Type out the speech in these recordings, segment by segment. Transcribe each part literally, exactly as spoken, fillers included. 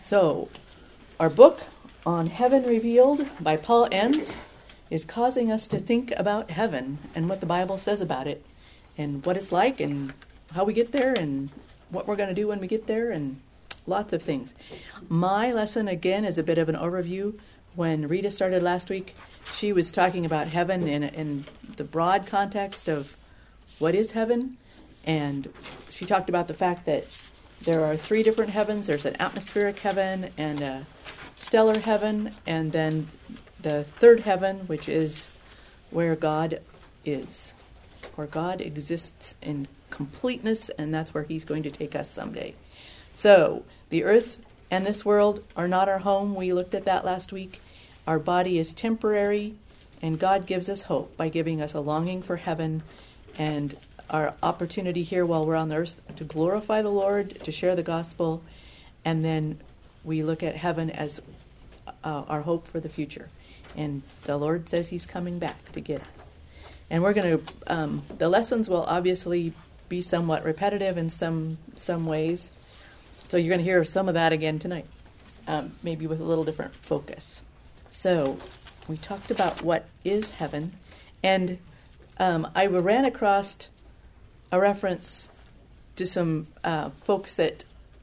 So, our book on Heaven Revealed by Paul Enns is causing us to think about heaven and what the Bible says about it and what it's like and how we get there and what we're going to do when we get there and lots of things. My lesson, again, is a bit of an overview. When Rita started last week, she was talking about heaven in, in the broad context of what is heaven, and she talked about the fact that there are three different heavens. There's an atmospheric heaven and a stellar heaven, and then the third heaven, which is where God is, where God exists in completeness, and that's where he's going to take us someday. So, the earth and this world are not our home. We looked at that last week. Our body is temporary, and God gives us hope by giving us a longing for heaven and our opportunity here while we're on the earth to glorify the Lord, to share the gospel, and then we look at heaven as uh, our hope for the future. And the Lord says he's coming back to get us. And we're going to, um, the lessons will obviously be somewhat repetitive in some some ways. So you're going to hear some of that again tonight, um, maybe with a little different focus. So we talked about what is heaven, and um, I ran across a reference to some uh, folks that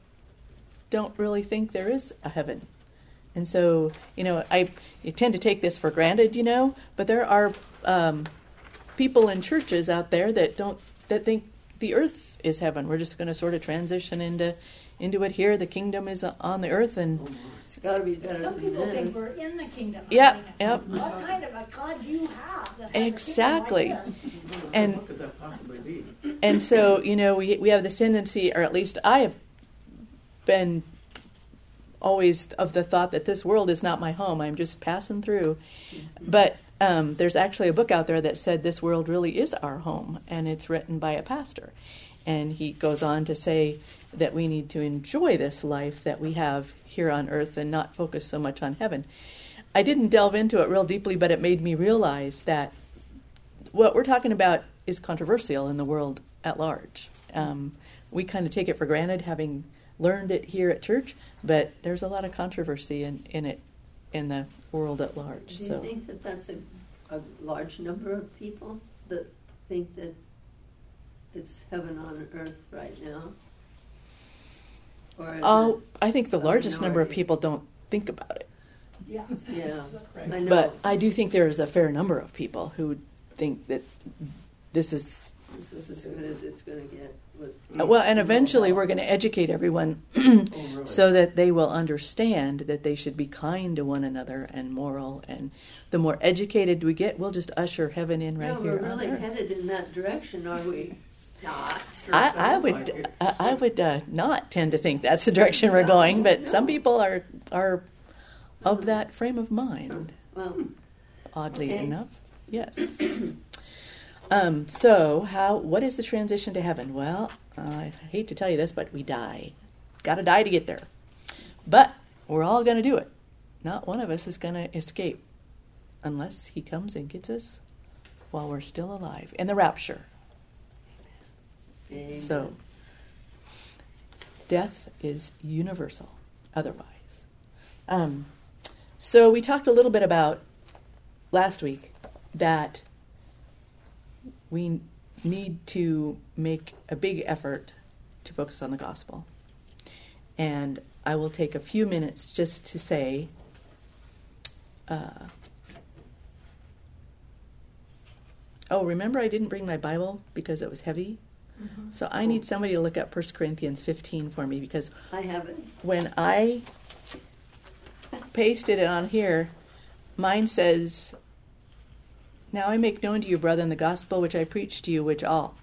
don't really think there is a heaven. And so, you know, I, I tend to take this for granted, you know, but there are um, people in churches out there that don't, that think the earth is heaven. We're just going to sort of transition into into it here. The kingdom is on the earth, and it's got to be better Some than people this. think we're in the kingdom. Yeah, I mean, yep. What kind of a God you have? That has Exactly. A kingdom like this? And what could that possibly be? and so, you know, we we have this tendency, or at least I have been always of the thought that this world is not my home. I'm just passing through. But um, there's actually a book out there that said this world really is our home, and it's written by a pastor. And he goes on to say that we need to enjoy this life that we have here on earth and not focus so much on heaven. I didn't delve into it real deeply, but it made me realize that what we're talking about is controversial in the world at large. Um, we kind of take it for granted, having learned it here at church, but there's a lot of controversy in, in it in the world at large. Do you so. think that that's a, a large number of people that think that it's heaven on earth right now? Or is Oh, it I think the a largest number of minority? people don't think about it. Yeah. Yeah, Right. I know. But I do think there is a fair number of people who think that this is... This is as good as it's going to get. With, Uh, Well, and eventually we're going to educate everyone Oh, really? so that they will understand that they should be kind to one another and moral. And the more educated we get, we'll just usher heaven in right yeah, here we're on really earth. headed in that direction, are we? Not. I, I Sounds would like it. I, I would uh, not tend to think that's the direction we're No, going, but no. some people are are of that frame of mind. Well, Oddly Okay. enough, yes. um, so, how? What is the transition to heaven? Well, I hate to tell you this, but we die. Got to die to get there. But we're all going to do it. Not one of us is going to escape unless he comes and gets us while we're still alive in the rapture. amen. So, death is universal. Otherwise, um, so we talked a little bit about last week that we need to make a big effort to focus on the gospel. And I will take a few minutes just to say, uh, oh, remember I didn't bring my Bible because it was heavy? Mm-hmm. So I need somebody to look up First Corinthians fifteen for me, because I haven't. when I pasted it on here, mine says, "Now I make known to you, brethren, the gospel which I preached to you, which all."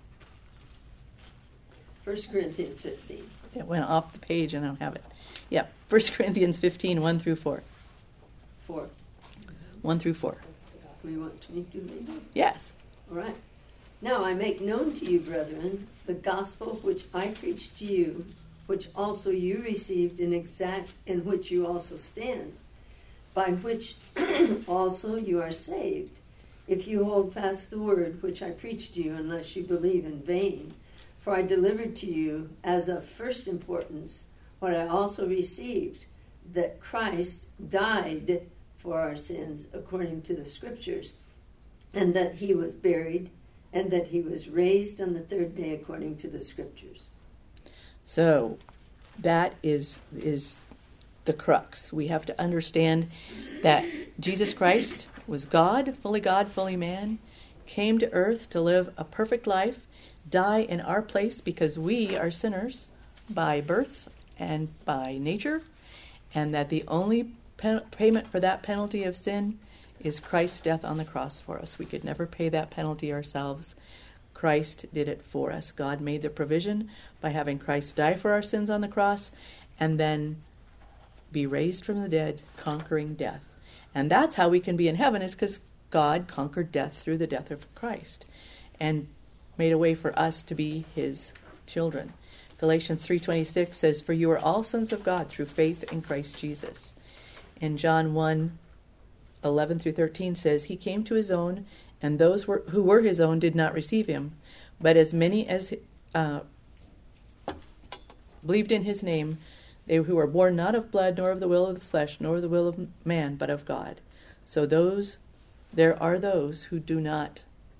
First Corinthians fifteen. It went off the page and I don't have it. Yeah, First Corinthians fifteen, one through four. Four. one through four. We want me to read it? Yes. All right. Now I make known to you, brethren, the gospel which I preached to you, which also you received in exact, in which you also stand, by which also you are saved, if you hold fast the word which I preached to you, unless you believe in vain. For I delivered to you as of first importance what I also received, that Christ died for our sins according to the Scriptures, and that he was buried, and that he was raised on the third day according to the Scriptures. So that is is the crux. We have to understand that Jesus Christ was God, fully God, fully man, came to earth to live a perfect life, die in our place because we are sinners by birth and by nature, and that the only pen- payment for that penalty of sin is Christ's death on the cross for us. We could never pay that penalty ourselves. Christ did it for us. God made the provision by having Christ die for our sins on the cross and then be raised from the dead, conquering death. And that's how we can be in heaven, is because God conquered death through the death of Christ and made a way for us to be his children. Galatians three twenty-six says, "For you are all sons of God through faith in Christ Jesus." In John one eleven through thirteen says, "He came to his own, and those were, who were his own did not receive him. But as many as uh, believed in his name, they who were born not of blood, nor of the will of the flesh, nor of the will of man, but of God." So those, there are those who do not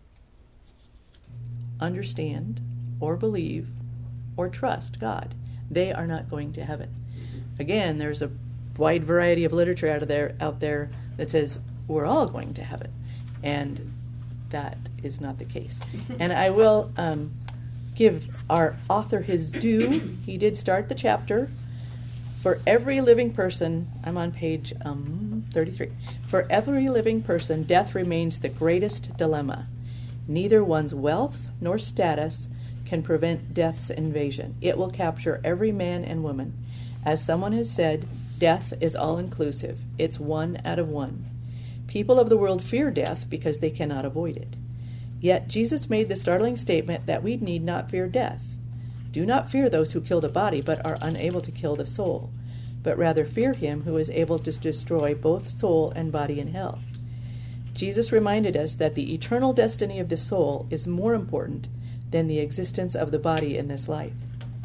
understand or believe or trust God. They are not going to heaven. Again, there's a wide variety of literature out of there out there that says we're all going to heaven, and that is not the case. And I will um, give our author his due. He did start the chapter. For every living person, I'm on page um, thirty-three. For every living person, death remains the greatest dilemma. Neither one's wealth nor status can prevent death's invasion. It will capture every man and woman. As someone has said, death is all-inclusive. It's one out of one. People of the world fear death because they cannot avoid it. Yet Jesus made the startling statement that we need not fear death. Do not fear those who kill the body but are unable to kill the soul, but rather fear him who is able to destroy both soul and body in hell. Jesus reminded us that the eternal destiny of the soul is more important than the existence of the body in this life.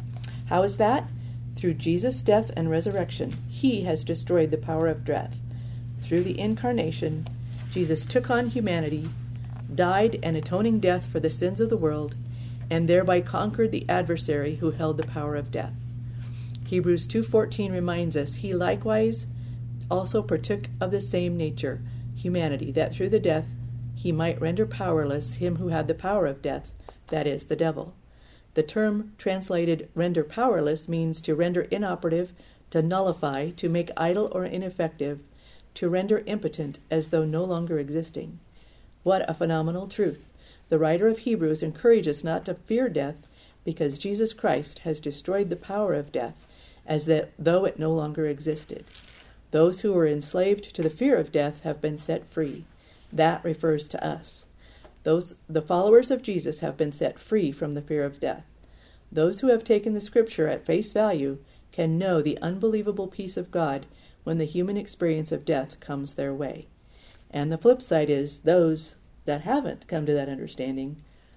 How is that? Through Jesus' death and resurrection, he has destroyed the power of death. Through the incarnation, Jesus took on humanity, died an atoning death for the sins of the world, and thereby conquered the adversary who held the power of death. Hebrews two fourteen reminds us, he likewise also partook of the same nature, humanity, that through the death he might render powerless him who had the power of death, that is, the devil. The term translated render powerless means to render inoperative, to nullify, to make idle or ineffective, to render impotent as though no longer existing. What a phenomenal truth. The writer of Hebrews encourages us not to fear death because Jesus Christ has destroyed the power of death as that though it no longer existed. Those who were enslaved to the fear of death have been set free. That refers to us. Those, the followers of Jesus have been set free from the fear of death. Those who have taken the Scripture at face value can know the unbelievable peace of God when the human experience of death comes their way. And the flip side is those that haven't come to that understanding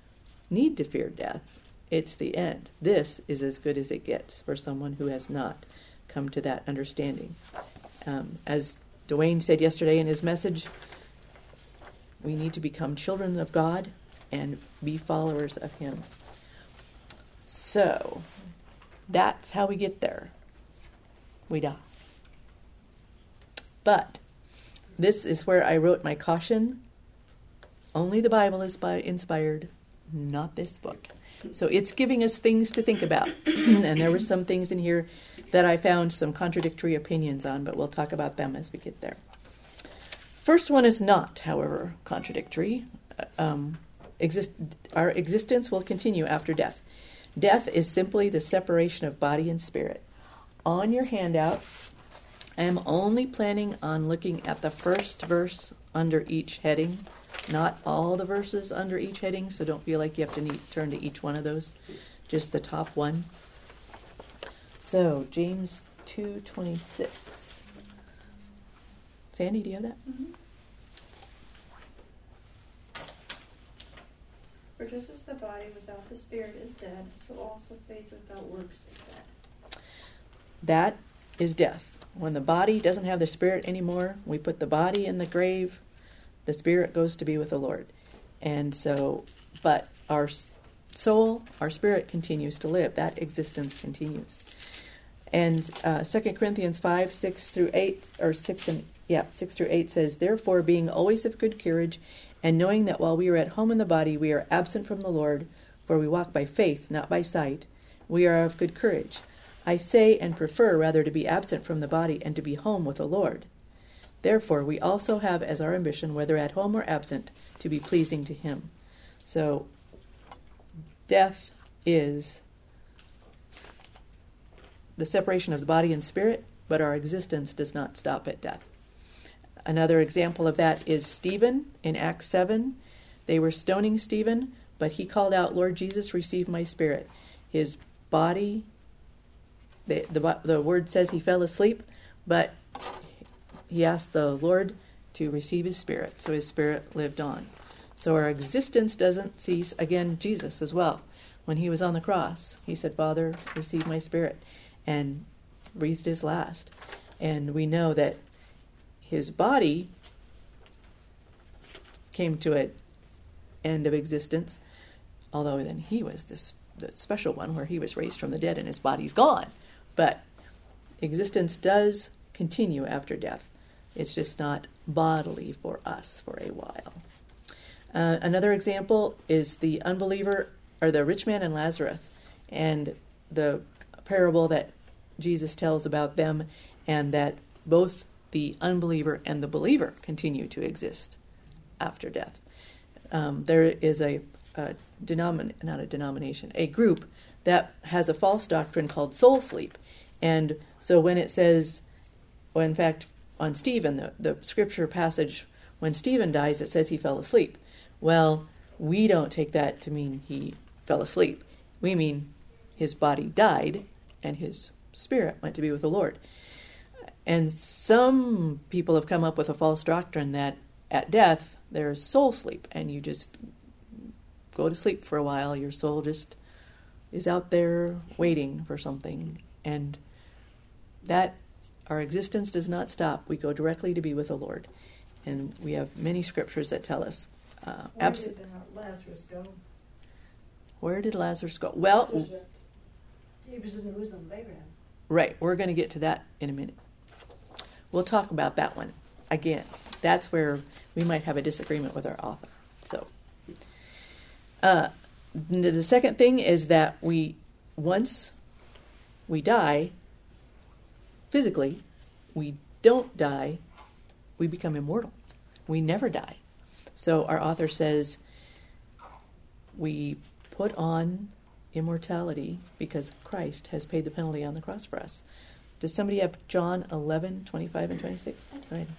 need to fear death. It's the end. This is as good as it gets for someone who has not come to that understanding. Um, as Dwayne said yesterday in his message, we need to become children of God and be followers of him. So, that's how we get there. We die. But, this is where I wrote my caution. Only the Bible is by inspired, not this book. So it's giving us things to think about. And there were some things in here that I found some contradictory opinions on, but we'll talk about them as we get there. First one is not, however, contradictory. Um, exist- our existence will continue after death. Death is simply the separation of body and spirit. On your handout, I am only planning on looking at the first verse under each heading, not all the verses under each heading, so don't feel like you have to need, turn to each one of those, just the top one. So, James two twenty-six. Sandy, do you have that? Mm-hmm. For just as the body without the spirit is dead, so also faith without works is dead. That is death. when the body doesn't have the spirit anymore, we put the body in the grave, the spirit goes to be with the Lord. And so, but our soul, our spirit continues to live. That existence continues. And uh, Second Corinthians five, six through eight, or six and yeah, six through eight says, "Therefore, being always of good courage, and knowing that while we are at home in the body, we are absent from the Lord, for we walk by faith, not by sight, we are of good courage. I say and prefer rather to be absent from the body and to be home with the Lord. Therefore, we also have as our ambition, whether at home or absent, to be pleasing to him." So, death is the separation of the body and spirit, but our existence does not stop at death. Another example of that is Stephen in Acts seven. They were stoning Stephen, but he called out, "Lord Jesus, receive my spirit." His body, the, the, the word says he fell asleep, but he asked the Lord to receive his spirit, so his spirit lived on. So our existence doesn't cease. Again, Jesus as well. When he was on the cross, he said, "Father, receive my spirit," and breathed his last. And we know that his body came to an end of existence, although then he was this the special one where he was raised from the dead and his body's gone. But existence does continue after death. It's just not bodily for us for a while. Uh, another example is the unbeliever, or the rich man and Lazarus, and the parable that Jesus tells about them, and that both the unbeliever and the believer continue to exist after death. Um, there is a, a denomin not a denomination, a group that has a false doctrine called soul sleep. And so when it says, well, in fact, on Stephen, the, the scripture passage, when Stephen dies, it says he fell asleep. Well, we don't take that to mean he fell asleep. We mean his body died and his spirit went to be with the Lord. And some people have come up with a false doctrine that at death there's soul sleep, and you just go to sleep for a while. Your soul just is out there waiting for something, and that our existence does not stop. We go directly to be with the Lord, and we have many scriptures that tell us. Uh, Where abs- did uh, Lazarus go? Where did Lazarus go? Well, He was in the bosom of Abraham. right. We're going to get to that in a minute. We'll talk about that one again. That's where we might have a disagreement with our author. So, uh, the second thing is that we, once we die physically, we don't die, we become immortal. We never die. So our author says we put on immortality because Christ has paid the penalty on the cross for us. Does somebody have John eleven, twenty-five and twenty-six? Go ahead.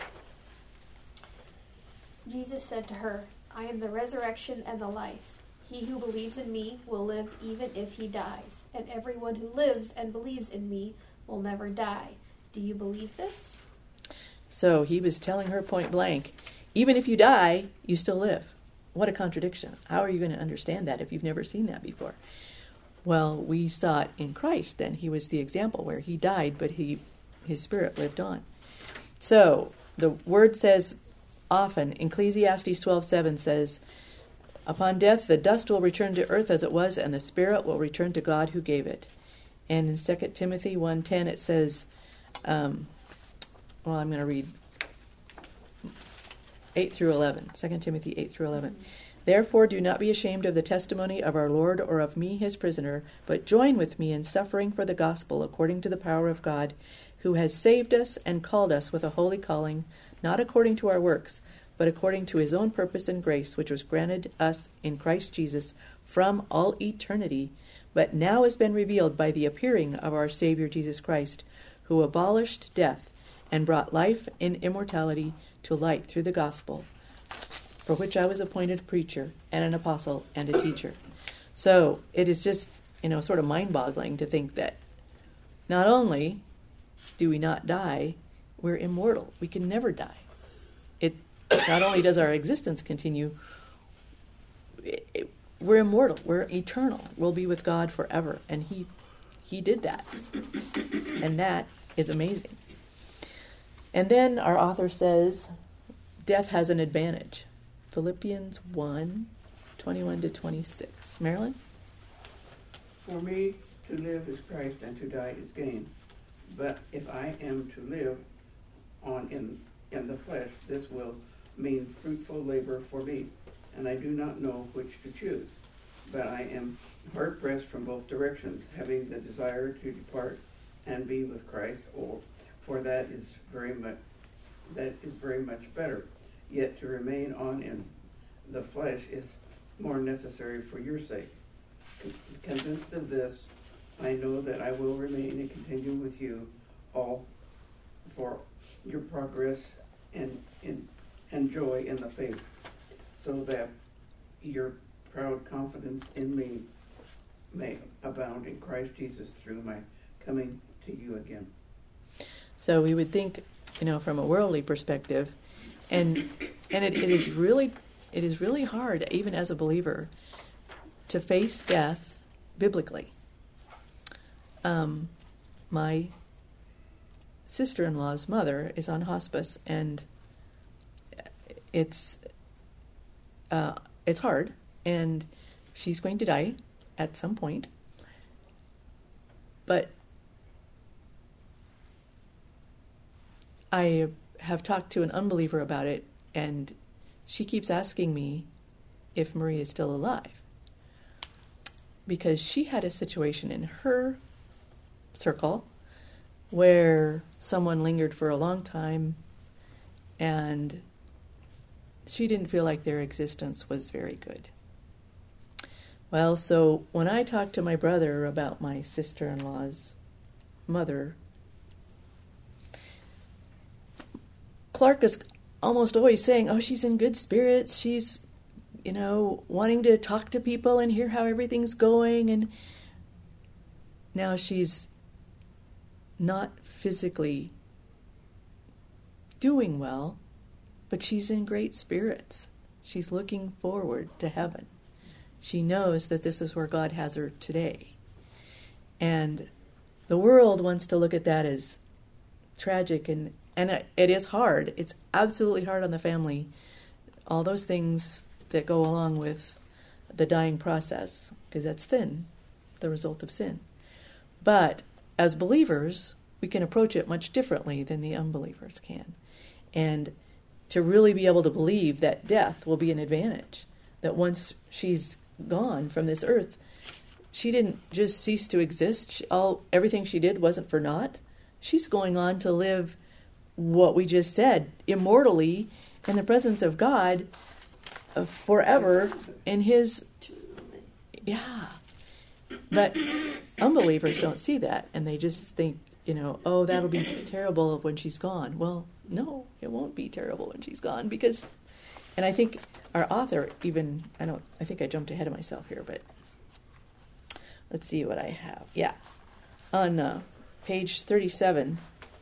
Jesus said to her, "I am the resurrection and the life. He who believes in me will live even if he dies, and everyone who lives and believes in me will never die. Do you believe this?" So he was telling her point blank, even if you die, you still live. What a contradiction. How are you going to understand that if you've never seen that before? Well, we saw it in Christ then. He was the example where he died, but he his spirit lived on. So the word says often, Ecclesiastes twelve seven says, "Upon death the dust will return to earth as it was, and the spirit will return to God who gave it." And in Second Timothy one ten it says, um, well, I'm going to read eight through eleven. Second Timothy eight through eleven. "Therefore do not be ashamed of the testimony of our Lord or of me his prisoner, but join with me in suffering for the gospel according to the power of God, who has saved us and called us with a holy calling, not according to our works, but according to his own purpose and grace, which was granted us in Christ Jesus from all eternity, but now has been revealed by the appearing of our Savior Jesus Christ, who abolished death and brought life in immortality to light through the gospel, for which I was appointed a preacher and an apostle and a teacher." So it is just, you know, sort of mind-boggling to think that not only do we not die, we're immortal. We can never die. It not only does our existence continue, it, it, we're immortal. We're eternal. We'll be with God forever. And he, he did that. And that is amazing. And then our author says, death has an advantage. Philippians one, twenty-one to twenty-six. Marilyn? For me, to live is Christ, and to die is gain. But if I am to live on in in the flesh, this will mean fruitful labor for me, and I do not know which to choose. But I am hard-pressed from both directions, having the desire to depart and be with Christ, or for that is very much that is very much better. Yet to remain on in the flesh is more necessary for your sake. Con- convinced of this, I know that I will remain and continue with you all for your progress and, and, and joy in the faith, so that your proud confidence in me may abound in Christ Jesus through my coming to you again. So we would think, you know, from a worldly perspective, and and it, it is really it is really hard, even as a believer, to face death biblically. Um, my sister-in-law's mother is on hospice, and it's uh, it's hard, and she's going to die at some point. But I have talked to an unbeliever about it, and she keeps asking me if Marie is still alive, because she had a situation in her circle where someone lingered for a long time, and she didn't feel like their existence was very good. Well, so when I talked to my brother about my sister-in-law's mother, Clark is almost always saying, oh, she's in good spirits, she's, you know, wanting to talk to people and hear how everything's going, and now she's not physically doing well, but she's in great spirits. She's looking forward to heaven. She knows that this is where God has her today. And the world wants to look at that as tragic, and, and it, it is hard. It's absolutely hard on the family. All those things that go along with the dying process, because that's sin, the result of sin. But as believers, we can approach it much differently than the unbelievers can. And to really be able to believe that death will be an advantage, that once she's gone from this earth, she didn't just cease to exist. She, all everything she did wasn't for naught. She's going on to live what we just said, immortally in the presence of God, uh, forever in His. Yeah. But unbelievers don't see that, and they just think, you know, oh, that'll be terrible when she's gone. Well, no, it won't be terrible when she's gone, because, and I think our author even, I don't, I think I jumped ahead of myself here, but let's see what I have. Yeah. On uh, page thirty-seven,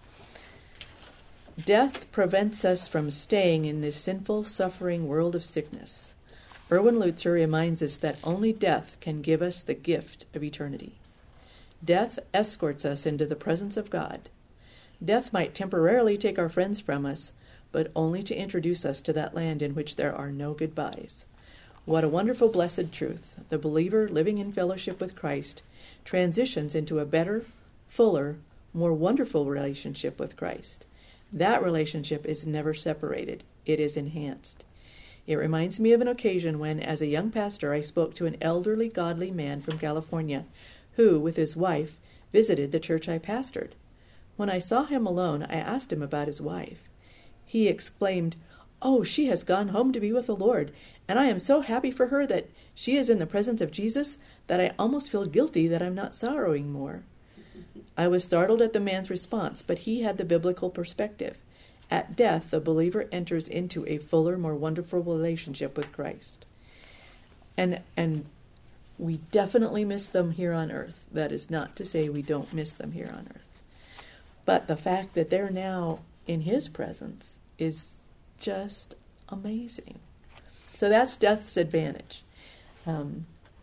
death prevents us from staying in this sinful, suffering world of sickness. Erwin Lutzer reminds us that only death can give us the gift of eternity. Death escorts us into the presence of God. Death might temporarily take our friends from us, but only to introduce us to that land in which there are no goodbyes. What a wonderful, blessed truth. The believer living in fellowship with Christ transitions into a better, fuller, more wonderful relationship with Christ. That relationship is never separated. It is enhanced. It reminds me of an occasion when, as a young pastor, I spoke to an elderly, godly man from California who, with his wife, visited the church I pastored. When I saw him alone, I asked him about his wife. He exclaimed, "Oh, she has gone home to be with the Lord, and I am so happy for her that she is in the presence of Jesus that I almost feel guilty that I'm not sorrowing more." I was startled at the man's response, but he had the biblical perspective. At death, the believer enters into a fuller, more wonderful relationship with Christ. And and we definitely miss them here on earth. That is not to say we don't miss them here on earth. But the fact that they're now in His presence is just amazing. So that's death's advantage. Um,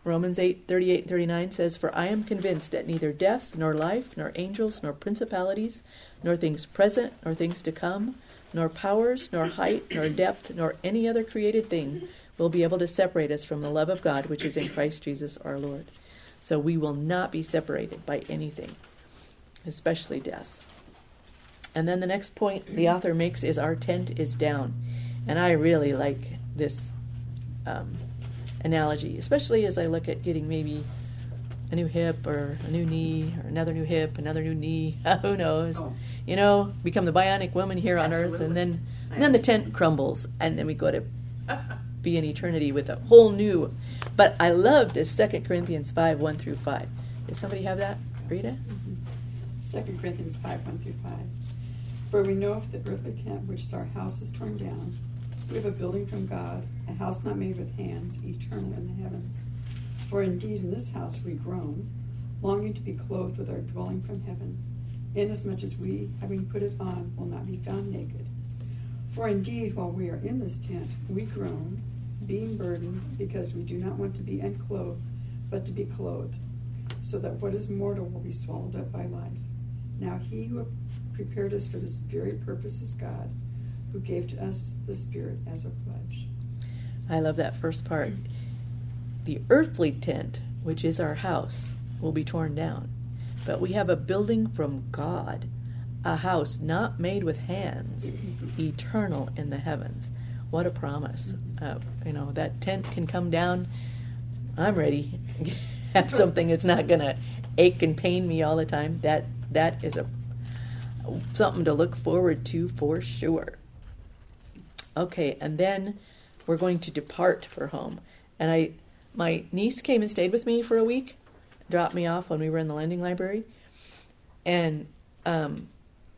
Romans eight thirty-eight and thirty-nine says, "For I am convinced that neither death, nor life, nor angels, nor principalities, nor things present, nor things to come, nor powers, nor height, nor depth, nor any other created thing will be able to separate us from the love of God which is in Christ Jesus our Lord." So we will not be separated by anything, especially death. And then the next point the author makes is our tent is down. And I really like this um, analogy, especially as I look at getting maybe a new hip or a new knee or another new hip, another new knee, who knows. Oh. You know, become the bionic woman here on earth, and then and then the tent crumbles, and then we go to be in eternity with a whole new. But I love this Second Corinthians five, one through five. Does somebody have that? Rita? Mm-hmm. Second Corinthians five, one through five. For we know if the earthly tent, which is our house, is torn down, we have a building from God, a house not made with hands, eternal in the heavens. For indeed in this house we groan, longing to be clothed with our dwelling from heaven, inasmuch as we, having put it on, will not be found naked. For indeed, while we are in this tent, we groan, being burdened, because we do not want to be unclothed, but to be clothed, so that what is mortal will be swallowed up by life. Now he who prepared us for this very purpose is God, who gave to us the Spirit as a pledge. I love that first part. The earthly tent, which is our house, will be torn down. But we have a building from God, a house not made with hands, eternal in the heavens. What a promise. Uh, you know, that tent can come down. I'm ready. Have something that's not going to ache and pain me all the time. That That is a something to look forward to for sure. Okay, and then we're going to depart for home. And I, my niece came and stayed with me for a week, dropped me off when we were in the lending library. And um,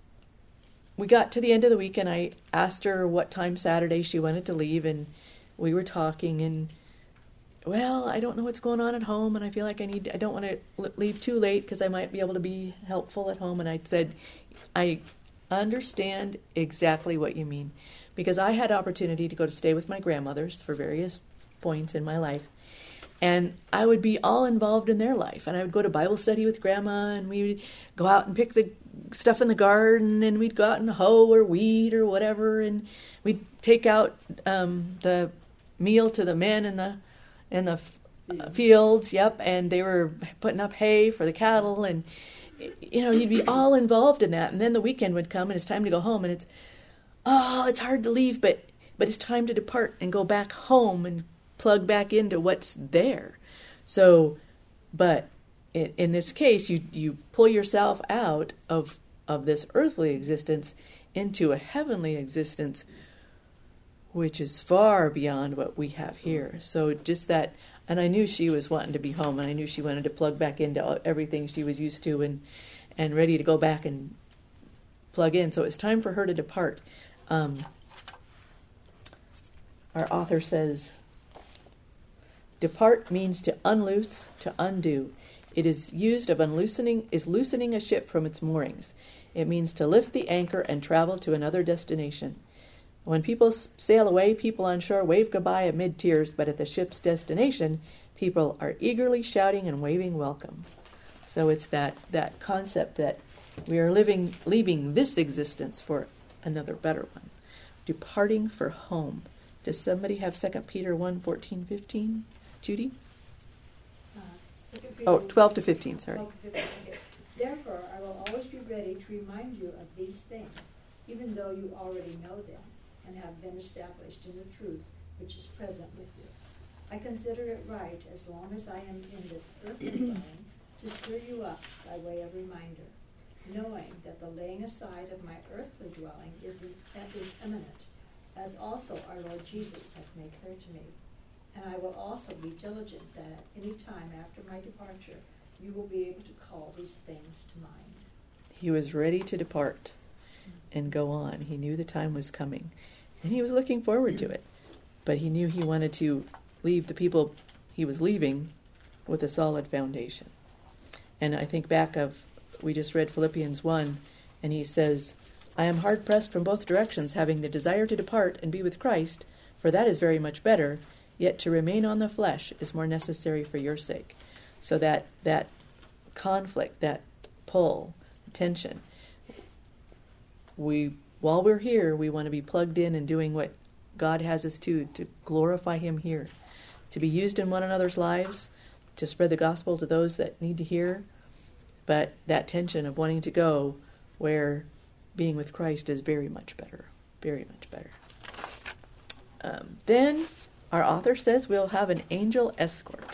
we got to the end of the week, and I asked her what time Saturday she wanted to leave, and we were talking, and well, I don't know what's going on at home, and I feel like I need, I don't want to leave too late because I might be able to be helpful at home. And I said, I understand exactly what you mean, because I had opportunity to go to stay with my grandmothers for various points in my life, and I would be all involved in their life, and I would go to Bible study with Grandma, and we would go out and pick the stuff in the garden, and we'd go out and hoe or weed or whatever, and we'd take out um, the meal to the men in the in the f- fields, yep, and they were putting up hay for the cattle, and you know, you'd be all involved in that. And then the weekend would come, and it's time to go home, and it's, oh, it's hard to leave, but but it's time to depart and go back home and plug back into what's there. So, but in, in this case, you you pull yourself out of of this earthly existence into a heavenly existence, which is far beyond what we have here. So just that, and I knew she was wanting to be home, and I knew she wanted to plug back into everything she was used to and and ready to go back and plug in. So it's time for her to depart. Um, our author says, depart means to unloose, to undo. It is used of unloosening, is loosening a ship from its moorings. It means to lift the anchor and travel to another destination. When people sail away, people on shore wave goodbye amid tears, but at the ship's destination, people are eagerly shouting and waving welcome. So it's that, that concept that we are living, leaving this existence for another better one. Departing for home. Does somebody have Second Peter one, fourteen, fifteen? Judy? Uh, Oh, twelve to fifteen, sorry. twelve to fifteen, okay. Therefore, I will always be ready to remind you of these things, even though you already know them and have been established in the truth which is present with you. I consider it right, as long as I am in this earthly dwelling, to stir you up by way of reminder, knowing that the laying aside of my earthly dwelling is, is imminent, as also our Lord Jesus has made clear to me. And I will also be diligent that at any time after my departure, you will be able to call these things to mind. He was ready to depart and go on. He knew the time was coming, and he was looking forward to it. But he knew he wanted to leave the people he was leaving with a solid foundation. And I think back of, we just read Philippians one, and he says, I am hard-pressed from both directions, having the desire to depart and be with Christ, for that is very much better, Yet to remain on the flesh is more necessary for your sake. So that that conflict, that pull, tension, we while we're here, we want to be plugged in and doing what God has us to, to glorify Him here, to be used in one another's lives, to spread the gospel to those that need to hear. But that tension of wanting to go where being with Christ is very much better, very much better. Um, then our author says we'll have an angel escort.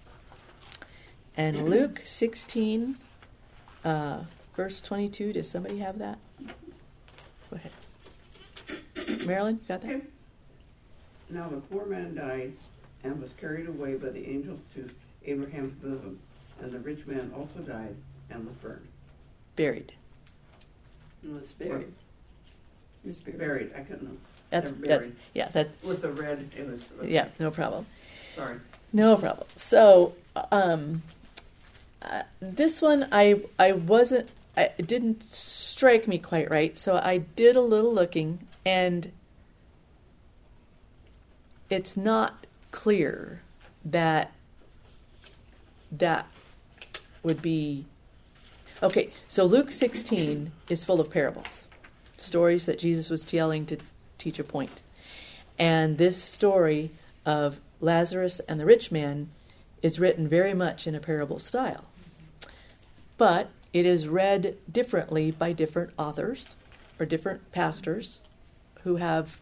And Luke sixteen, uh, verse twenty-two, does somebody have that? Go ahead. Marilyn, you got that? Now the poor man died and was carried away by the angels to Abraham's bosom, and the rich man also died and was burned. Buried. It was buried. He was buried. Buried, I couldn't know. That's, They're that's buried. yeah, that, With the red, it was. it was yeah, no problem. Sorry. No problem. So, um, uh, this one I I wasn't, I, it didn't strike me quite right, so I did a little looking, and it's not clear that that would be... Okay, so Luke sixteen is full of parables, stories that Jesus was telling to teach a point. And this story of Lazarus and the rich man is written very much in a parable style. But it is read differently by different authors or different pastors who have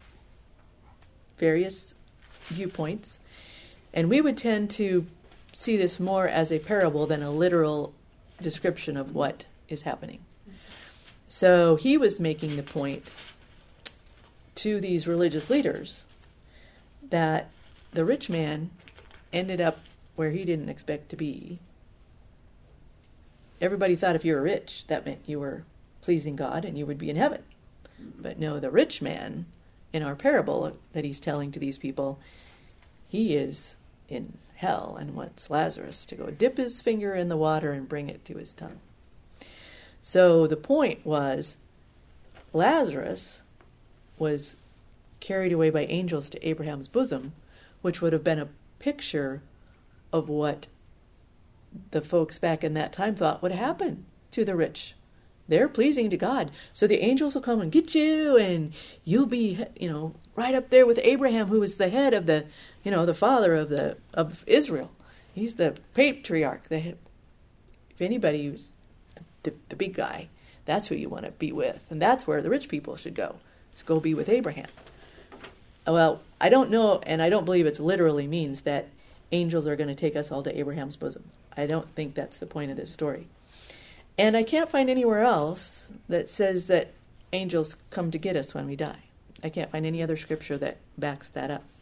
various viewpoints. And we would tend to see this more as a parable than a literal description of what is happening. So he was making the point to these religious leaders that the rich man ended up where he didn't expect to be. Everybody thought if you were rich, that meant you were pleasing God and you would be in heaven. But no, the rich man in our parable that he's telling to these people, he is in hell and wants Lazarus to go dip his finger in the water and bring it to his tongue. So the point was, Lazarus was carried away by angels to Abraham's bosom, which would have been a picture of what the folks back in that time thought would happen to the rich. They're pleasing to God. So the angels will come and get you, and you'll be, you know, right up there with Abraham, who was the head of the, you know, the father of the of Israel. He's the patriarch. The, if anybody who's the, the, the big guy, that's who you want to be with. And that's where the rich people should go. Just go be with Abraham. Well, I don't know, and I don't believe it literally means that angels are going to take us all to Abraham's bosom. I don't think that's the point of this story. And I can't find anywhere else that says that angels come to get us when we die. I can't find any other scripture that backs that up.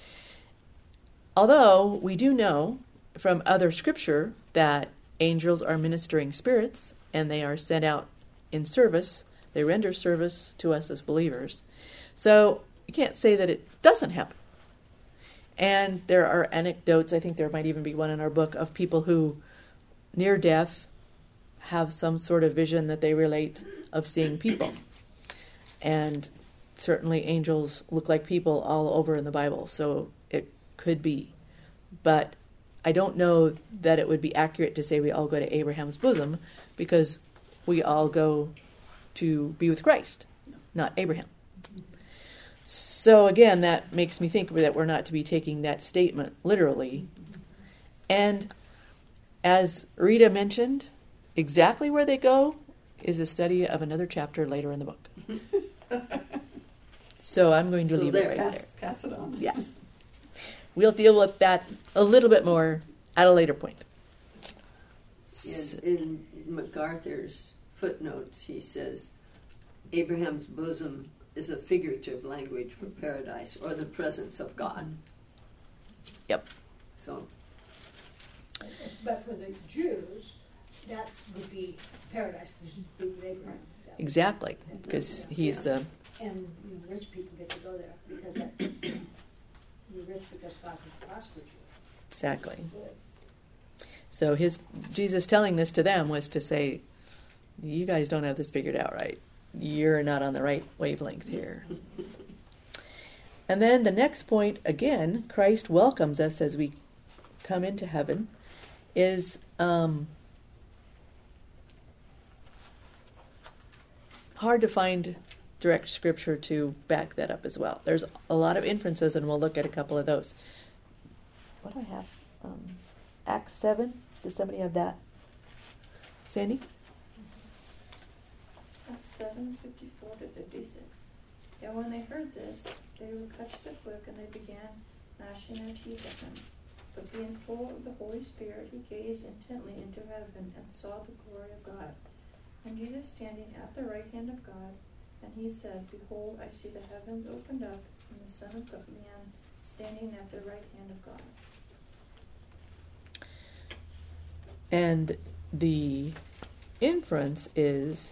Although we do know from other scripture that angels are ministering spirits and they are sent out in service. They render service to us as believers. So you can't say that it doesn't happen. And there are anecdotes, I think there might even be one in our book, of people who, near death, have some sort of vision that they relate of seeing people. And certainly angels look like people all over in the Bible, so it could be. But I don't know that it would be accurate to say we all go to Abraham's bosom, because we all go to be with Christ, not Abraham. So again, that makes me think that we're not to be taking that statement literally. And as Rita mentioned, exactly where they go is a study of another chapter later in the book. So I'm going to So leave there, it right Pass, there. pass it on. Yes. We'll deal with that a little bit more at a later point. In, in MacArthur's footnotes, he says, Abraham's bosom is a figurative language for paradise or the presence of God. Yep. So, But for the Jews, that would be paradise, because be with Abraham. That would- Exactly, because he's the... And you know, rich people get to go there because that, you're rich because God has prospered you. Exactly. Good. So his Jesus telling this to them was to say, you guys don't have this figured out right. You're not on the right wavelength here. And then the next point, again, Christ welcomes us as we come into heaven, is um, hard to find direct scripture to back that up as well. There's a lot of inferences, and we'll look at a couple of those. What do I have? Um, Acts seven. Does somebody have that? Sandy? Acts seven, fifty-four to fifty-six. And when they heard this, they were cut to the quick, and they began gnashing their teeth at him. But being full of the Holy Spirit, he gazed intently into heaven and saw the glory of God, and Jesus standing at the right hand of God. And he said, Behold, I see the heavens opened up, and the Son of Man standing at the right hand of God. And the inference is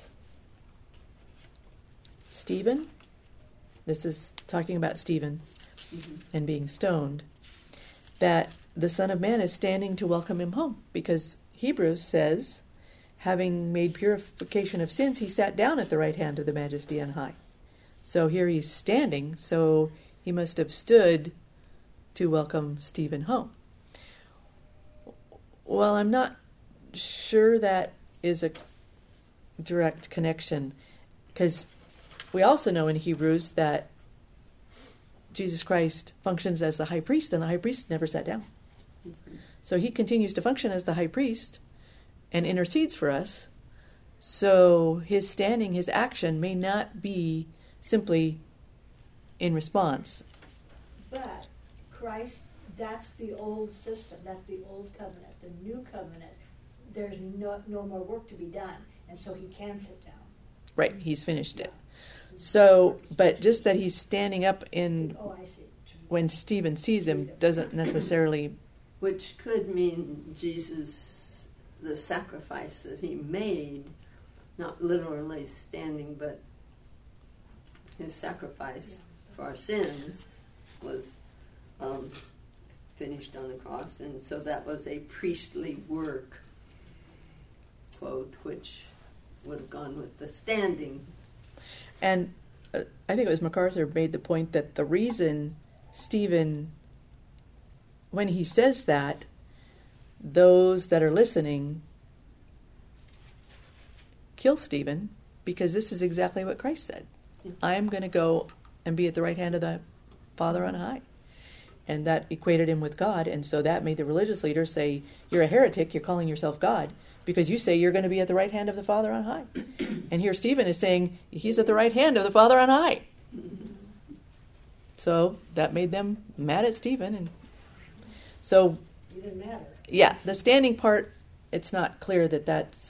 Stephen. This is talking about Stephen mm-hmm. and being stoned. That the Son of Man is standing to welcome him home. Because Hebrews says, having made purification of sins, he sat down at the right hand of the Majesty on high. So here he's standing, so he must have stood to welcome Stephen home. Well, I'm not sure that is a direct connection, because we also know in Hebrews that Jesus Christ functions as the high priest, and the high priest never sat down. Mm-hmm. So he continues to function as the high priest and intercedes for us. So his standing, his action may not be simply in response. But Christ, that's the old system, that's the old covenant. The new covenant, there's no, no more work to be done, and so he can sit down. Right, he's finished it. So, but just that he's standing up in oh, I see. when Stephen sees him doesn't necessarily... Which could mean Jesus, the sacrifice that he made, not literally standing, but his sacrifice yeah. for our sins was um, finished on the cross. And so that was a priestly work, quote, which would have gone with the standing. And uh, I think it was MacArthur made the point that the reason Stephen, when he says that, those that are listening kill Stephen, because this is exactly what Christ said. I am going to go and be at the right hand of the Father on high. And that equated him with God, and so that made the religious leaders say, you're a heretic, you're calling yourself God, because you say you're going to be at the right hand of the Father on high. And here Stephen is saying, he's at the right hand of the Father on high. So that made them mad at Stephen. And so, it didn't matter. Yeah, the standing part, it's not clear that that's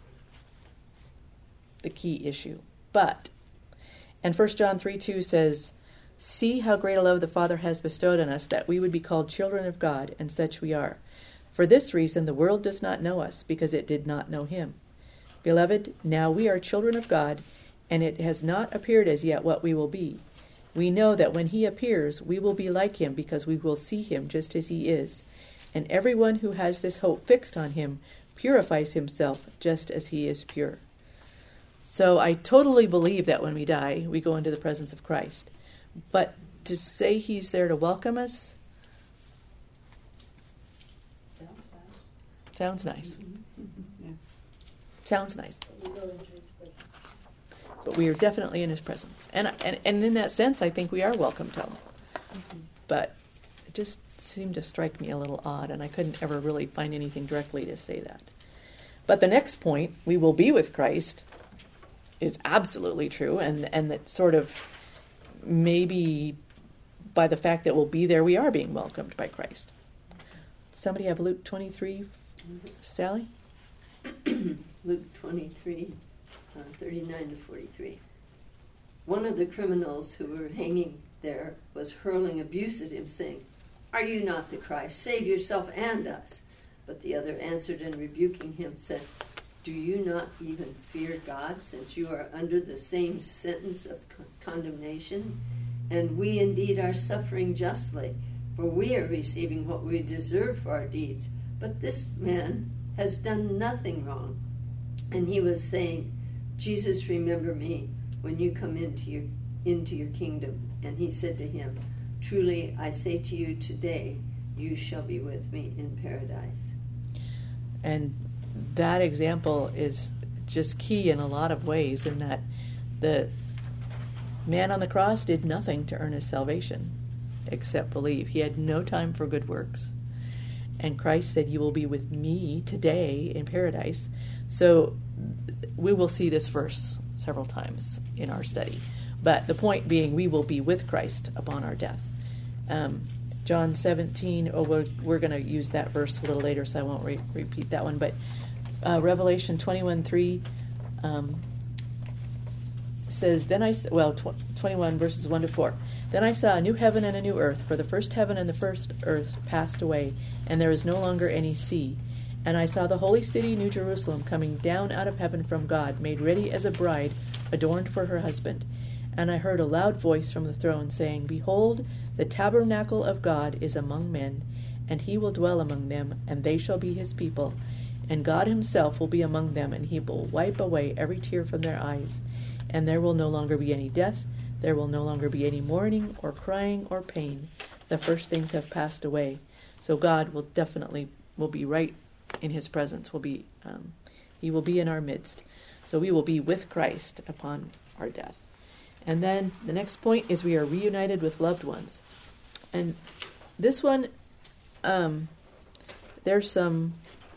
the key issue. But, and First John three two says, see how great a love the Father has bestowed on us, that we would be called children of God, and such we are. For this reason the world does not know us, because it did not know him. Beloved, now we are children of God, and it has not appeared as yet what we will be. We know that when he appears, we will be like him, because we will see him just as he is. And everyone who has this hope fixed on him purifies himself just as he is pure. So I totally believe that when we die, we go into the presence of Christ. But to say he's there to welcome us Sounds nice. sounds nice. Mm-hmm. Yeah. Sounds nice. But we go into his presence. But we are definitely in his presence. And and, and in that sense, I think we are welcome to him. Mm-hmm. But it just seemed to strike me a little odd, and I couldn't ever really find anything directly to say that. But the next point, we will be with Christ, is absolutely true, and, and that sort of maybe by the fact that we'll be there, we are being welcomed by Christ. Somebody have Luke twenty-three, mm-hmm. Sally? Luke twenty-three, uh, thirty-nine to forty-three. One of the criminals who were hanging there was hurling abuse at him, saying, are you not the Christ? Save yourself and us. But the other answered and rebuking him said, do you not even fear God, since you are under the same sentence of con- condemnation? And we indeed are suffering justly, for we are receiving what we deserve for our deeds. But this man has done nothing wrong. And he was saying, Jesus, remember me when you come into your into your kingdom. And he said to him, Truly, I say to you today, you shall be with me in paradise. And that example is just key in a lot of ways, in that the man on the cross did nothing to earn his salvation except believe. He had no time for good works. And Christ said, you will be with me today in paradise. So we will see this verse several times in our study. But the point being, we will be with Christ upon our death. Um, John seventeen, oh, we're, we're going to use that verse a little later, so I won't re- repeat that one. But uh, Revelation twenty-one three um, says, then I, well, tw- twenty-one verses one to four. Then I saw a new heaven and a new earth, for the first heaven and the first earth passed away, and there is no longer any sea. And I saw the holy city, New Jerusalem, coming down out of heaven from God, made ready as a bride, adorned for her husband. And I heard a loud voice from the throne saying, behold, the tabernacle of God is among men, and he will dwell among them, and they shall be his people. And God himself will be among them, and he will wipe away every tear from their eyes. And there will no longer be any death, there will no longer be any mourning, or crying, or pain. The first things have passed away. So God will definitely, will be right in his presence, will be, um, he will be in our midst. So we will be with Christ upon our death. And then the next point is we are reunited with loved ones. And this one, um, there's some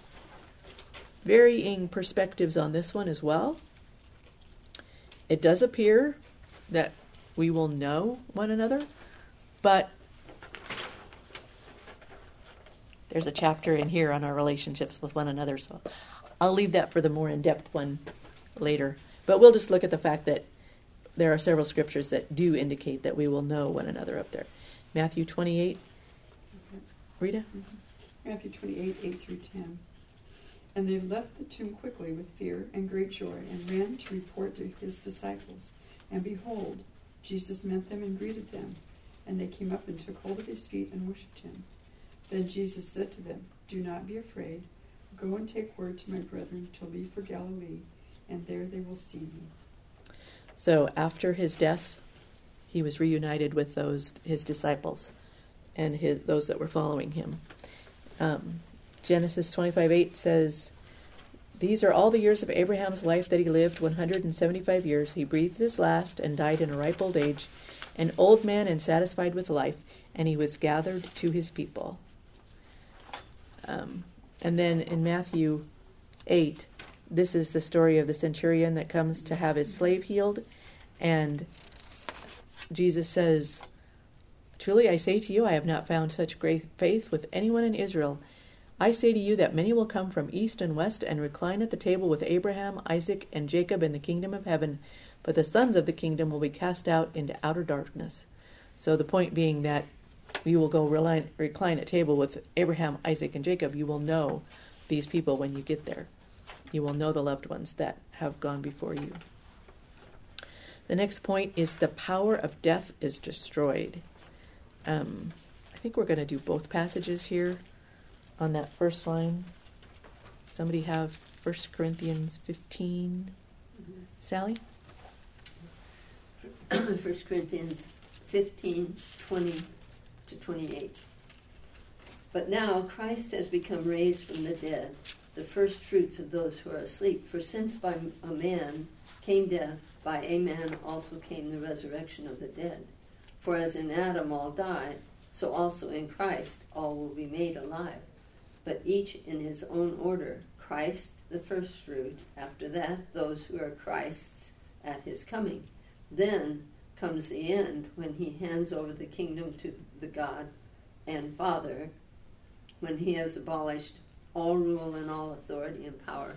varying perspectives on this one as well. It does appear that we will know one another, but there's a chapter in here on our relationships with one another, so I'll leave that for the more in-depth one later. But we'll just look at the fact that there are several scriptures that do indicate that we will know one another up there. Matthew twenty-eight. Rita? Mm-hmm. Matthew twenty-eight, eight through ten. And they left the tomb quickly with fear and great joy, and ran to report to his disciples. And behold, Jesus met them and greeted them. And they came up and took hold of his feet and worshipped him. Then Jesus said to them, do not be afraid. Go and take word to my brethren to leave for Galilee, and there they will see me. So after his death, he was reunited with those his disciples and his, those that were following him. Um, Genesis twenty-five eight says, these are all the years of Abraham's life that he lived, one hundred seventy-five years. He breathed his last and died in a ripe old age, an old man and satisfied with life, and he was gathered to his people. Um, and then in Matthew eight, this is the story of the centurion that comes to have his slave healed. And Jesus says, truly I say to you, I have not found such great faith with anyone in Israel. I say to you that many will come from east and west and recline at the table with Abraham, Isaac, and Jacob in the kingdom of heaven, but the sons of the kingdom will be cast out into outer darkness. So the point being that you will go recline, recline at table with Abraham, Isaac, and Jacob. You will know these people when you get there. You will know the loved ones that have gone before you. The next point is the power of death is destroyed. Um, I think we're going to do both passages here on that first line. Somebody have First Corinthians fifteen. Mm-hmm. Sally? First Corinthians fifteen, twenty to twenty-eight. But now Christ has become raised from the dead, the first fruits of those who are asleep. For since by a man came death, by a man also came the resurrection of the dead. For as in Adam all die, so also in Christ all will be made alive, but each in his own order. Christ the first fruit, after that those who are Christ's at his coming. Then comes the end, when he hands over the kingdom to the God and Father, when he has abolished all rule and all authority and power.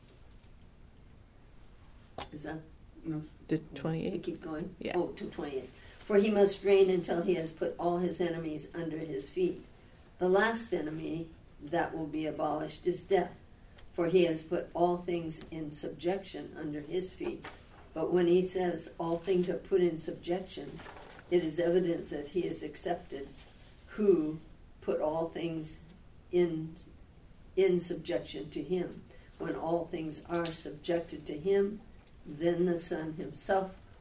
Is that? No. To twenty-eight? Keep going? Yeah. Oh, to twenty-eight. For he must reign until he has put all his enemies under his feet. The last enemy that will be abolished is death, for he has put all things in subjection under his feet. But when he says all things are put in subjection, it is evidence that he is accepted who put all things in, in subjection to him. When all things are subjected to him, then the Son himself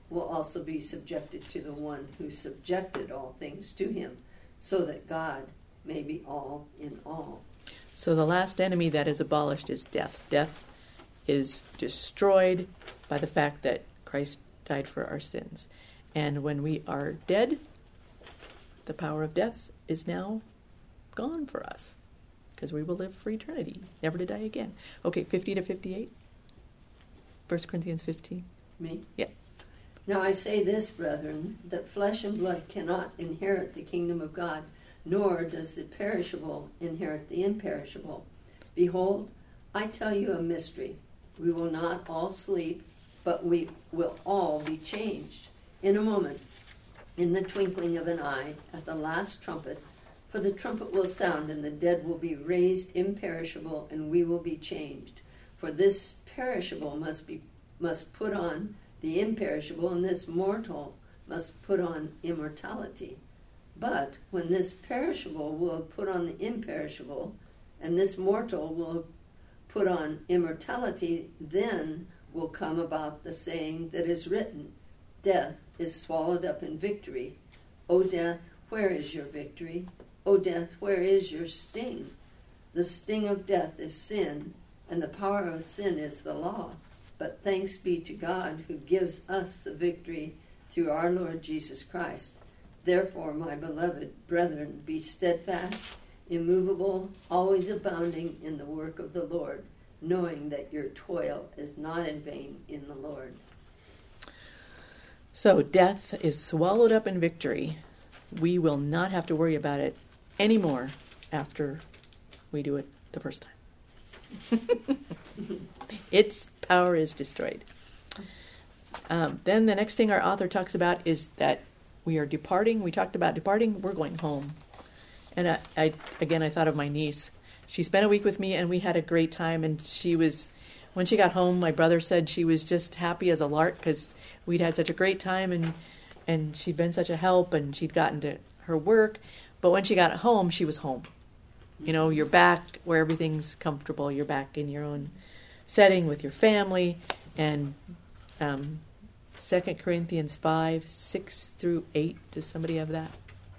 will also be subjected to the one who subjected all things to him, so that God may be all in all. So the last enemy that is abolished is death. Death is destroyed by the fact that Christ died for our sins. And when we are dead, the power of death is now gone for us, because we will live for eternity, never to die again. Okay, fifty to fifty-eight. First Corinthians fifteen. Me? Yeah. Now I say this, brethren, that flesh and blood cannot inherit the kingdom of God, nor does the perishable inherit the imperishable. Behold, I tell you a mystery. We will not all sleep, but we will all be changed in a moment, in the twinkling of an eye, at the last trumpet. For the trumpet will sound, and the dead will be raised imperishable, and we will be changed. For this perishable must be must put on the imperishable, and this mortal must put on immortality. But when this perishable will have put on the imperishable, and this mortal will have put on immortality, then will come about the saying that is written, Death is swallowed up in victory. O death, where is your victory? O death, where is your sting? The sting of death is sin, and the power of sin is the law. But thanks be to God who gives us the victory through our Lord Jesus Christ. Therefore, my beloved brethren, be steadfast, immovable, always abounding in the work of the Lord, knowing that your toil is not in vain in the Lord. So death is swallowed up in victory. We will not have to worry about it anymore after we do it the first time. Its power is destroyed. Um, then the next thing our author talks about is that we are departing. We talked about departing. We're going home. And I, I again, I thought of my niece. She spent a week with me, and we had a great time. And she was, when she got home, my brother said she was just happy as a lark because we'd had such a great time, and and she'd been such a help, and she'd gotten to her work. But when she got home, she was home. You know, you're back where everything's comfortable. You're back in your own setting with your family. And um, Second Corinthians five, six through eight. Does somebody have that?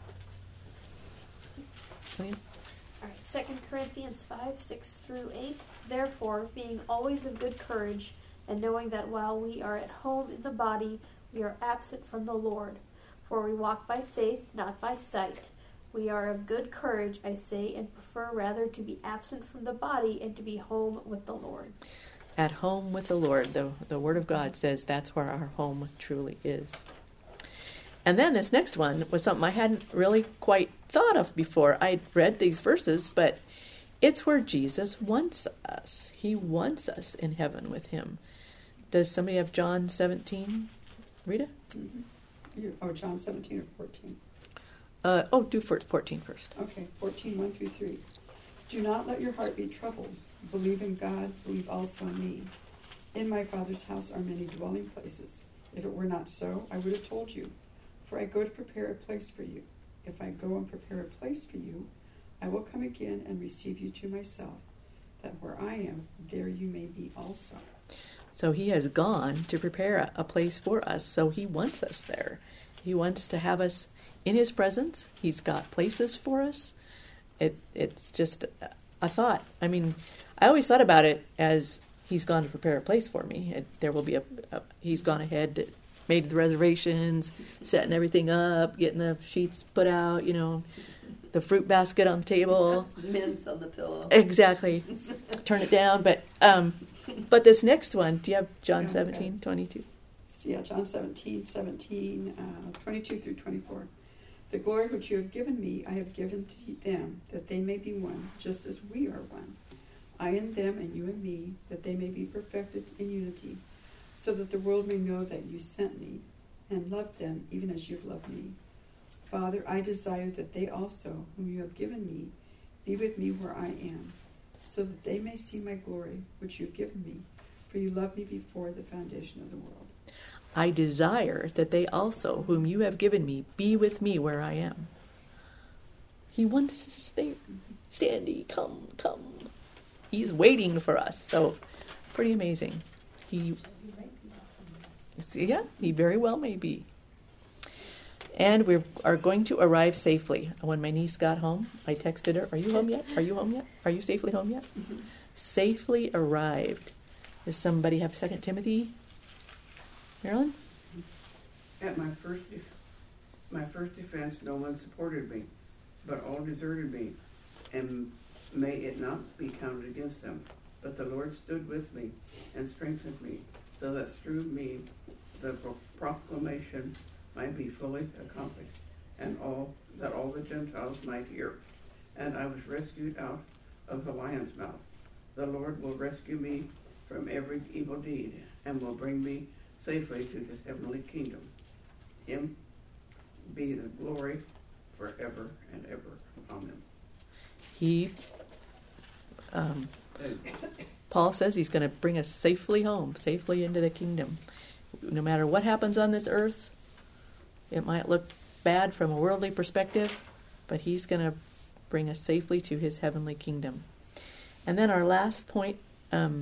Oh, yeah. All right, Second Corinthians five, six through eight. Therefore, being always of good courage, and knowing that while we are at home in the body, we are absent from the Lord. For we walk by faith, not by sight. We are of good courage, I say, and prefer rather to be absent from the body and to be home with the Lord. At home with the Lord. The, the Word of God says that's where our home truly is. And then this next one was something I hadn't really quite thought of before. I'd read these verses, but it's where Jesus wants us. He wants us in heaven with him. Does somebody have John seventeen? Rita? Mm-hmm. You, oh, John seventeen or fourteen? Uh, oh, do fourteen first. Okay, fourteen, one through three. Do not let your heart be troubled. Believe in God, believe also in me. In my Father's house are many dwelling places. If it were not so, I would have told you. For I go to prepare a place for you. If I go and prepare a place for you, I will come again and receive you to myself, that where I am, there you may be also. So he has gone to prepare a, a place for us, so he wants us there. He wants to have us in his presence. He's got places for us. It It's just a thought. I mean, I always thought about it as he's gone to prepare a place for me. It, there will be a, a, he's gone ahead, made the reservations, setting everything up, getting the sheets put out, you know, the fruit basket on the table. Mints on the pillow. Exactly. Turn it down. But um, but this next one, do you have John Yeah, seventeen, okay. twenty-two? Yeah, John seventeen, seventeen, uh, twenty-two through twenty-four. The glory which you have given me, I have given to them, that they may be one, just as we are one. I and them, and you and me, that they may be perfected in unity, so that the world may know that you sent me, and loved them, even as you've loved me. Father, I desire that they also, whom you have given me, be with me where I am, so that they may see my glory, which you have given me, for you loved me before the foundation of the world. I desire that they also, whom you have given me, be with me where I am. He wants us there. Sandy, come, come. He's waiting for us. So, pretty amazing. He, See, yeah, he very well may be. And we are going to arrive safely. When my niece got home, I texted her, are you home yet? Are you home yet? Are you safely home yet? Mm-hmm. Safely arrived. Does somebody have Second Timothy? Marilyn? At my first, def- my first defense, no one supported me, but all deserted me, and may it not be counted against them. But the Lord stood with me and strengthened me, so that through me the pro- proclamation might be fully accomplished, and all that all the Gentiles might hear. And I was rescued out of the lion's mouth. The Lord will rescue me from every evil deed, and will bring me safely to his heavenly kingdom. Him be the glory forever and ever. Amen. He, um, Paul says he's going to bring us safely home, safely into the kingdom. No matter what happens on this earth, it might look bad from a worldly perspective, but he's going to bring us safely to his heavenly kingdom. And then our last point um,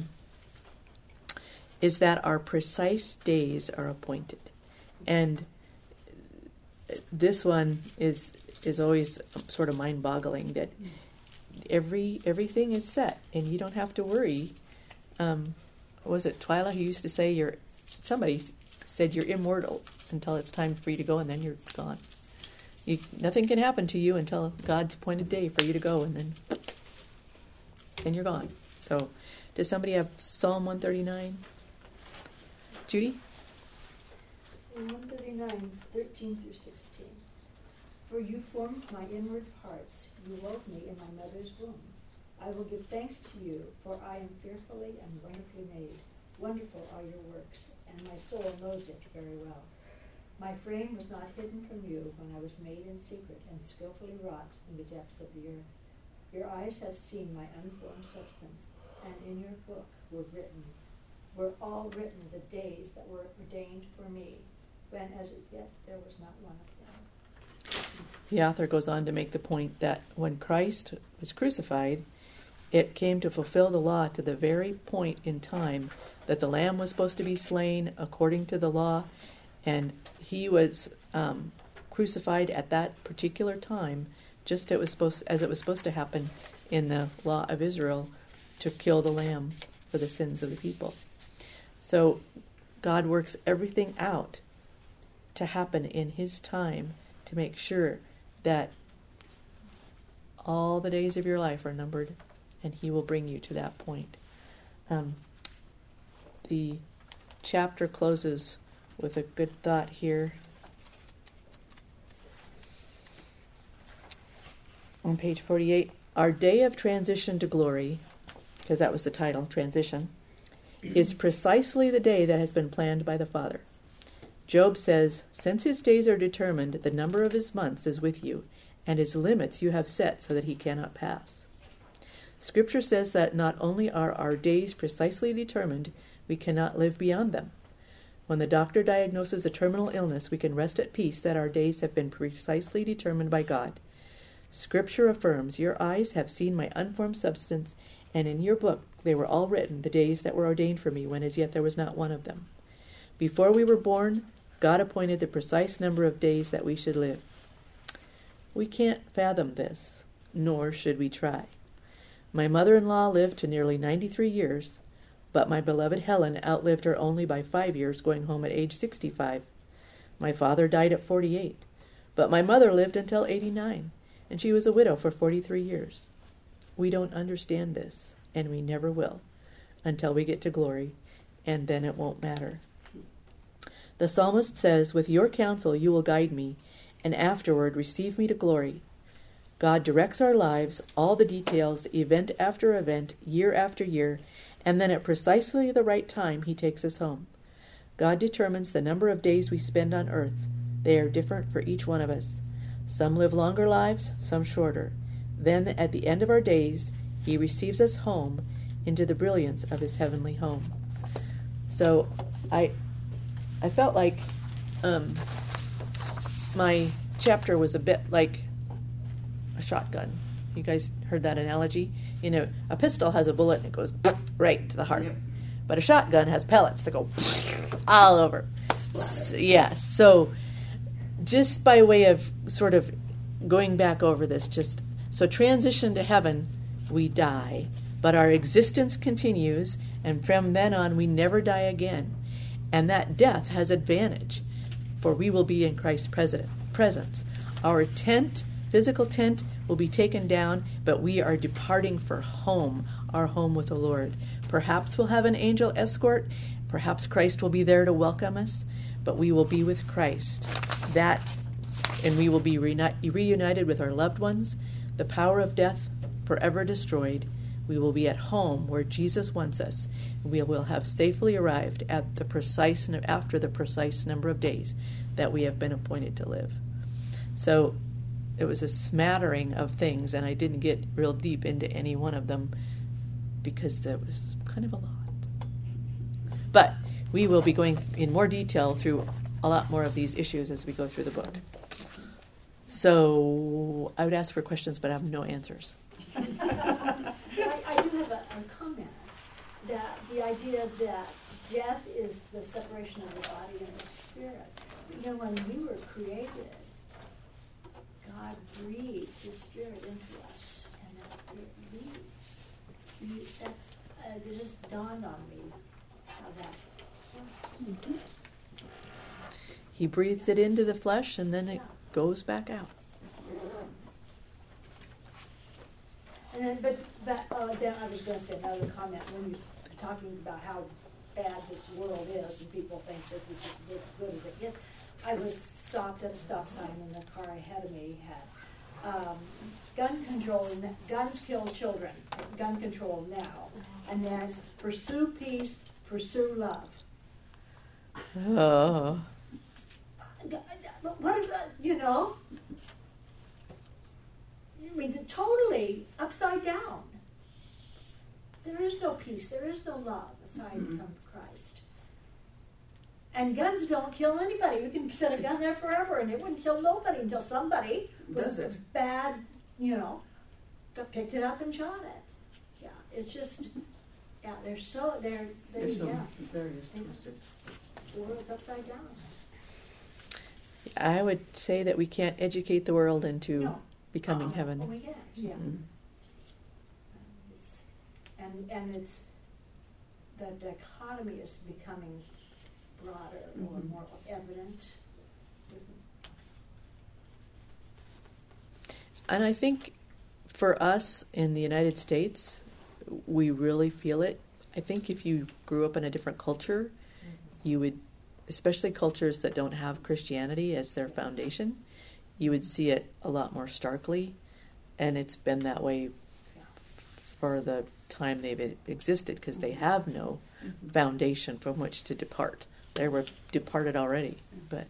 is that our precise days are appointed. And this one is is always sort of mind-boggling, that every everything is set, and you don't have to worry. Um, was it Twyla who used to say, you're, somebody said you're immortal until it's time for you to go, and then you're gone. You, nothing can happen to you until God's appointed day for you to go, and then then you're gone. So, does somebody have Psalm one thirty-nine? Judy? one thirty-nine, thirteen through sixteen. For you formed my inward parts, you wove me in my mother's womb. I will give thanks to you, for I am fearfully and wonderfully made. Wonderful are your works, and my soul knows it very well. My frame was not hidden from you when I was made in secret and skillfully wrought in the depths of the earth. Your eyes have seen my unformed substance, and in your book were written, were all written the days that were ordained for me, when as yet there was not one of them. The author goes on to make the point that when Christ was crucified, it came to fulfill the law to the very point in time that the Lamb was supposed to be slain according to the law, and he was um, crucified at that particular time, just it was supposed, as it was supposed to happen in the law of Israel, to kill the Lamb for the sins of the people. So God works everything out to happen in his time to make sure that all the days of your life are numbered, and he will bring you to that point. Um, the chapter closes with a good thought here. On page forty-eight, our day of transition to glory, because that was the title, transition, is precisely the day that has been planned by the Father. Job says, since his days are determined, the number of his months is with you, and his limits you have set so that he cannot pass. Scripture says that not only are our days precisely determined, we cannot live beyond them. When the doctor diagnoses a terminal illness, we can rest at peace that our days have been precisely determined by God. Scripture affirms, your eyes have seen my unformed substance, and in your book they were all written, the days that were ordained for me, when as yet there was not one of them. Before we were born, God appointed the precise number of days that we should live. We can't fathom this, nor should we try. My mother-in-law lived to nearly ninety-three years, but my beloved Helen outlived her only by five years, going home at age sixty-five. My father died at forty-eight, but my mother lived until eighty-nine, and she was a widow for forty-three years. We don't understand this, and we never will, until we get to glory, and then it won't matter. The psalmist says, with your counsel you will guide me, and afterward receive me to glory. God directs our lives, all the details, event after event, year after year, and then at precisely the right time he takes us home. God determines the number of days we spend on earth. They are different for each one of us. Some live longer lives, some shorter. Then, at the end of our days, he receives us home into the brilliance of his heavenly home. So, I I felt like um, my chapter was a bit like a shotgun. You guys heard that analogy? You know, a pistol has a bullet and it goes right to the heart. Yep. But a shotgun has pellets that go all over. flattered. Yes. So, just by way of sort of going back over this, just so transition to heaven, we die, but our existence continues, and from then on, we never die again. And that death has advantage, for we will be in Christ's president, presence. Our tent, physical tent, will be taken down, but we are departing for home, our home with the Lord. Perhaps we'll have an angel escort. Perhaps Christ will be there to welcome us, but we will be with Christ. That, and we will be reuni- reunited with our loved ones. The power of death forever destroyed. We will be at home where Jesus wants us. We will have safely arrived at the precise after the precise number of days that we have been appointed to live. So it was a smattering of things, and I didn't get real deep into any one of them because that was kind of a lot. But we will be going in more detail through a lot more of these issues as we go through the book. So I would ask for questions, but I have no answers. I, I do have a, a comment that the idea that death is the separation of the body and the spirit. You know, when we were created, God breathed His Spirit into us, and that Spirit leaves. You, that, uh, it just dawned on me how that works. Mm-hmm. He breathed it into the flesh, and then it Yeah. goes back out. And then, but, but uh, then I was going to say another comment when you're talking about how bad this world is, and people think this is as good as it gets. I was stopped at a stop sign, and the car ahead of me had um, gun control. Guns kill children. Gun control now, and then pursue peace, pursue love. Oh. What is that? You know? I mean, totally upside down. There is no peace. There is no love aside mm-hmm. from Christ. And guns don't kill anybody. You can set a gun there forever, and it wouldn't kill nobody until somebody Does with it? a bad, you know, got picked it up and shot it. Yeah, it's just, yeah, they're so, they're, they're It's so yeah. very twisted. The world's upside down. I would say that we can't educate the world into No. becoming Uh-uh. heaven. Oh, we can't, yeah. Mm-hmm. It's, and and it's the dichotomy is becoming broader or Mm-hmm. more evident. And I think for us in the United States, we really feel it. I think if you grew up in a different culture, mm-hmm. you would, especially cultures that don't have Christianity as their foundation, you would see it a lot more starkly. And it's been that way Yeah. for the time they've existed, because they have no Mm-hmm. foundation from which to depart. They were departed already. But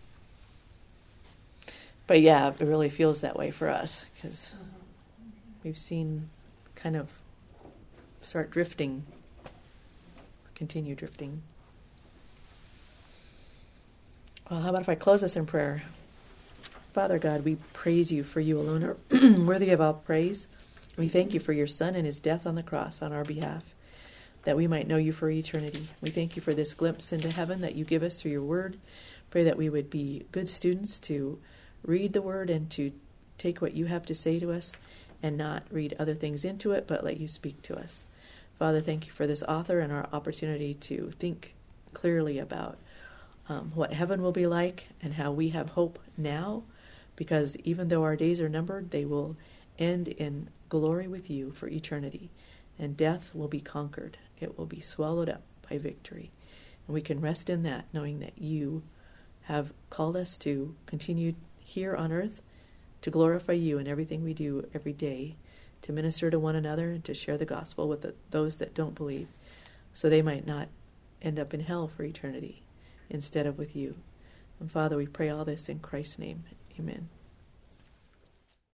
but yeah, it really feels that way for us, because Uh-huh. we've seen kind of start drifting, continue drifting. Well, how about if I close us in prayer? Father God, we praise you, for you alone are worthy of all praise. We thank you for your Son and his death on the cross on our behalf, that we might know you for eternity. We thank you for this glimpse into heaven that you give us through your word. Pray that we would be good students to read the word and to take what you have to say to us and not read other things into it, but let you speak to us. Father, thank you for this author and our opportunity to think clearly about um, what heaven will be like and how we have hope now, because even though our days are numbered, they will end in glory with you for eternity, and death will be conquered. It will be swallowed up by victory. And we can rest in that, knowing that you have called us to continue here on earth to glorify you in everything we do every day, to minister to one another and to share the gospel with the, those that don't believe, so they might not end up in hell for eternity instead of with you. And Father, we pray all this in Christ's name. Amen.